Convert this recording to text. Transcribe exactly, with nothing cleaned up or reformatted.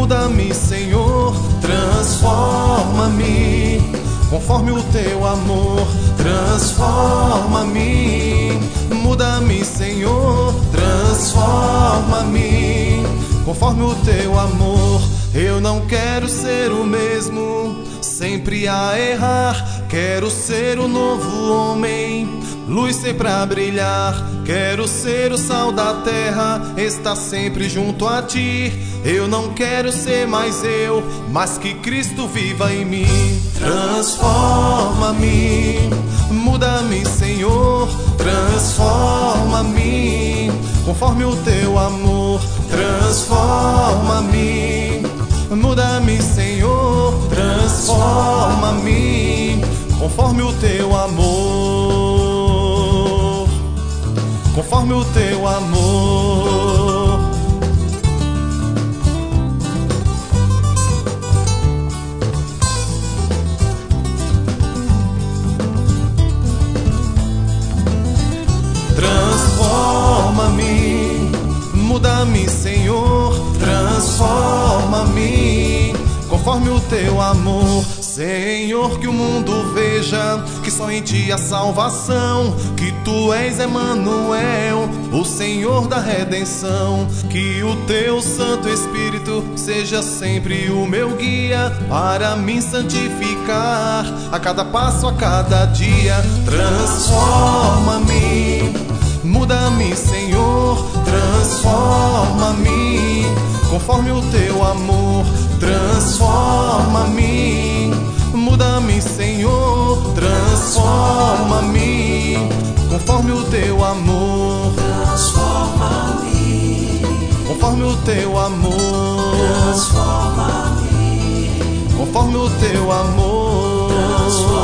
Muda-me, Senhor, transforma-me conforme o teu amor. Transforma-me. Muda-me, Senhor, transforma-me conforme o teu amor. Eu não quero ser o mesmo, sempre a errar. Quero ser o novo homem, luz sempre a brilhar. Quero ser o sal da terra, estar sempre junto a ti. Eu não quero ser mais eu, mas que Cristo viva em mim. Transforma-me, muda-me, Senhor, transforma-me conforme o teu amor. Transforma-me, muda-me, Senhor, transforma-me conforme o teu amor. Conforme o teu amor. Transforma-me, muda-me, Senhor, transforma-me conforme o teu amor. Senhor, que o mundo veja que só em ti há salvação, que tu és Emanuel, o Senhor da redenção. Que o teu Santo Espírito seja sempre o meu guia para me santificar a cada passo, a cada dia. Transforma-me, muda-me, Senhor, transforma-me conforme o teu amor. Transforma-me, muda-me, Senhor, transforma-me conforme o teu amor. Transforma-me, conforme o teu amor. transforma-me, Conforme o teu amor. transforma-me.